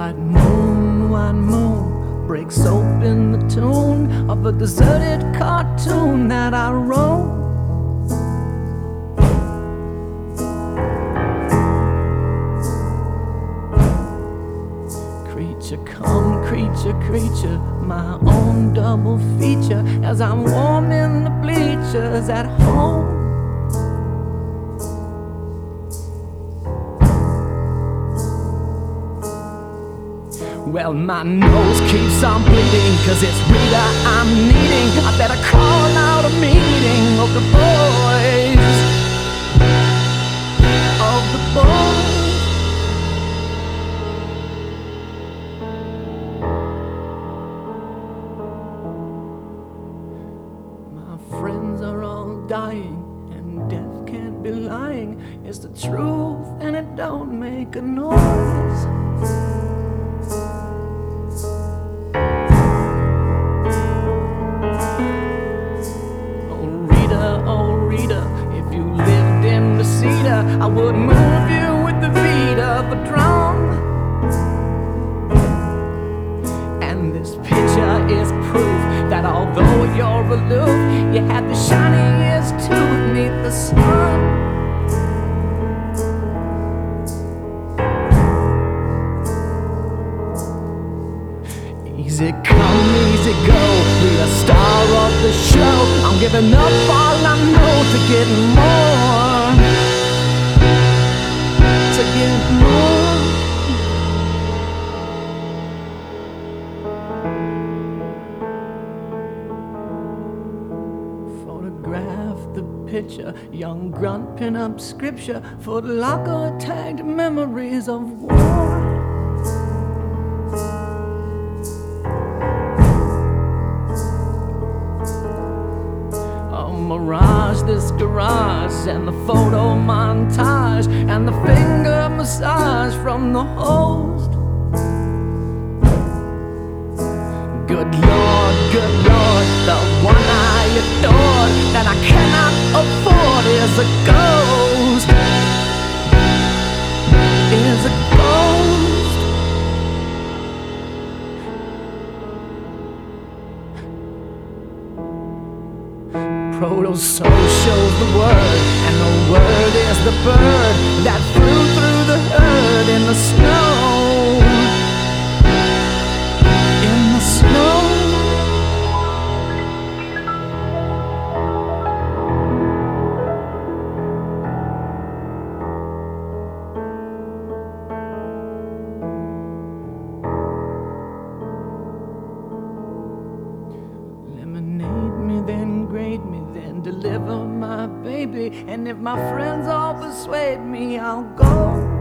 white moon breaks open the tune of a deserted cartoon that I wrote. Creature come, creature, my own double feature as I'm warm in the bleachers at home. Well, my nose keeps on bleeding, 'cause it's Rita I'm needing. I better call out a meeting of the boys, of the boys. My friends are all dying, and death can't be lying. It's the truth, and it don't make a noise. If you lived in the cedar, I would move you with the beat of a drum. And this picture is proof that although you're aloof, you had the shiniest tooth beneath the sun. Easy come, easy go, be the star of the show. I'm giving up all I know to get more, to get more. Photograph the picture, young grunt pin up scripture, Foot Locker tagged memories of war. Mirage, this garage, and the photo montage, and the finger massage from the host. Good Lord, the one I adored that I cannot afford is a ghost, is a ghost. Proto-soul shows the word, and the word is the bird that flew through the herd in the snow, in the snow. Lemonade me, then grade me, then deliver my baby. And if my friends all persuade me, I'll go.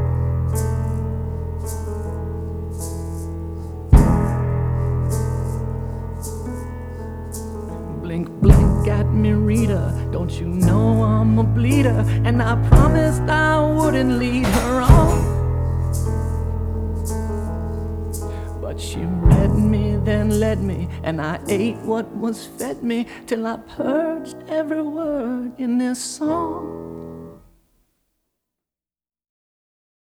Blink, blink at me, Rita, don't you know I'm a bleeder? And I promised I wouldn't lead her on. But she read me, then led me, and I ate what was fed me, till I purged every word in this song.